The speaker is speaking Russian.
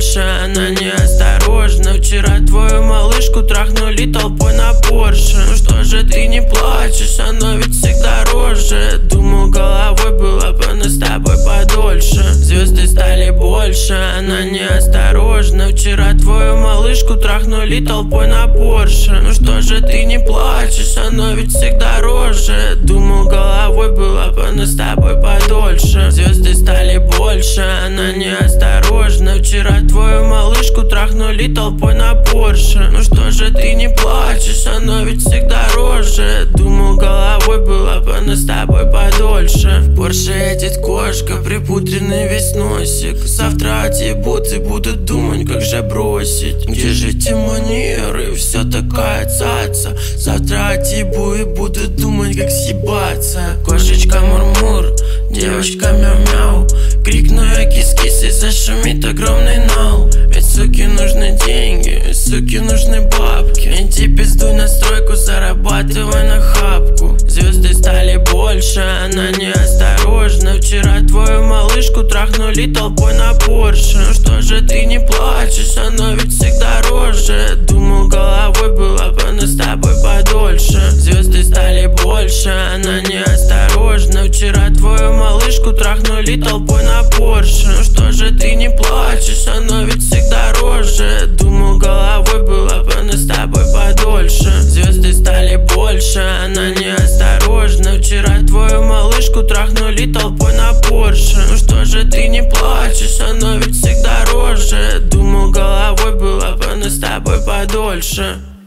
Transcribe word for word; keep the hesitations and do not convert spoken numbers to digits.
больше, она неосторожна. Вчера твою малышку трахнули толпой на Порше. Ну что же ты не плачешь, оно ведь всегда роже. Думал, головой было бы на с тобой подольше. Звезды стали больше, она неосторожна. Вчера твою малышку трахнули толпой на Порше. Ну что же ты не плачешь, оно ведь всегда роже. Думал, головой было бы на с тобой подольше. Звезды стали больше, она неосторожна. Вчера твою малышку трахнули толпой на Порше. Ну что же ты не плачешь, оно ведь всегда роже. Думал, головой было бы на с тобой подольше. В Порше едет кошка, припудренный весь носик. Завтра отъебут и будут думать, как же бросить. Где же те манеры, все такая цаца. Завтра отъебу и будут думать, как съебаться. Кошечка мурмур, девочка мяу-мяу. Крикну я кис-кис и зашумит огромный нал. Ведь суки нужны деньги, ведь суки нужны бабки. Иди пиздуй на стройку, зарабатывай на хапку. Звезды стали больше, она неосторожна. Вчера твою малышку трахнули толпой на Порше. Ну что же ты не плачешь, оно ведь всегда роже. Думал, головой было бы на с тобой подольше. Звезды стали больше, она неосторожна. Вчера твою малышку трахнули толпой на Порше. Ну что же ты не плачешь, оно ведь всегда роже. Думал, головой было бы на с тобой подольше. Звезды стали больше, она неосторожна. Вчера твою малышку трахнули толпой на Порше. Ну что же ты не плачешь, оно ведь всегда роже. Думал, головой было бы на с тобой подольше.